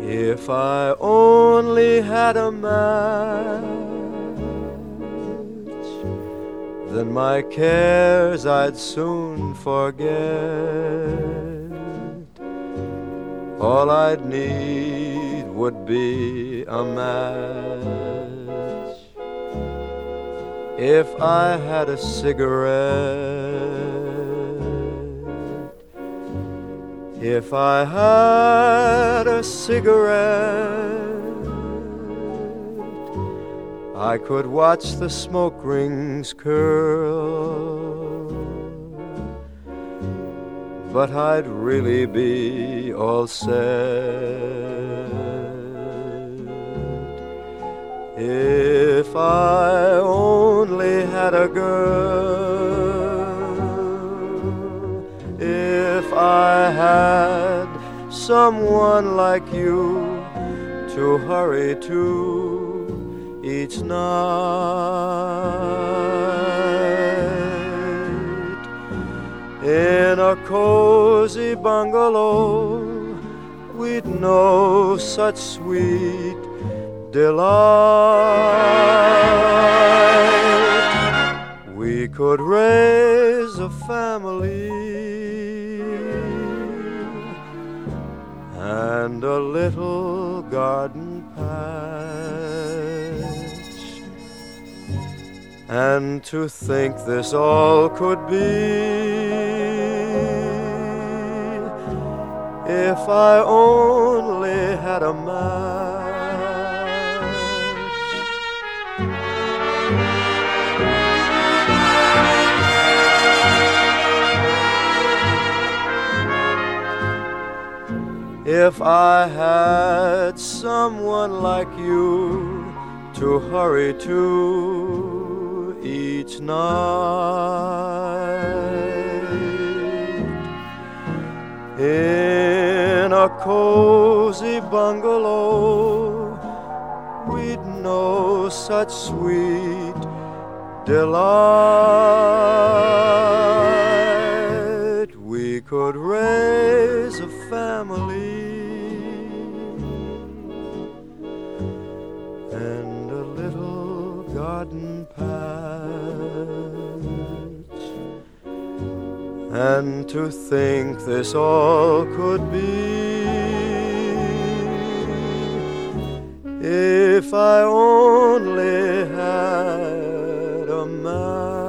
If I only had a match, then my cares I'd soon forget. All I'd need would be a match. If I had a cigarette, if I had a cigarette, I could watch the smoke rings curl, but I'd really be all set if I only had a girl, if I had someone like you to hurry to each night. In a cozy bungalow, we'd know such sweet delight. We could raise a family and a little garden patch. And to think this all could be if I only had a match. If I had someone like you to hurry to each night, in a cozy bungalow, we'd know such sweet delight. We could raise a family and a little garden patch. And to think this all could be if I only had a match.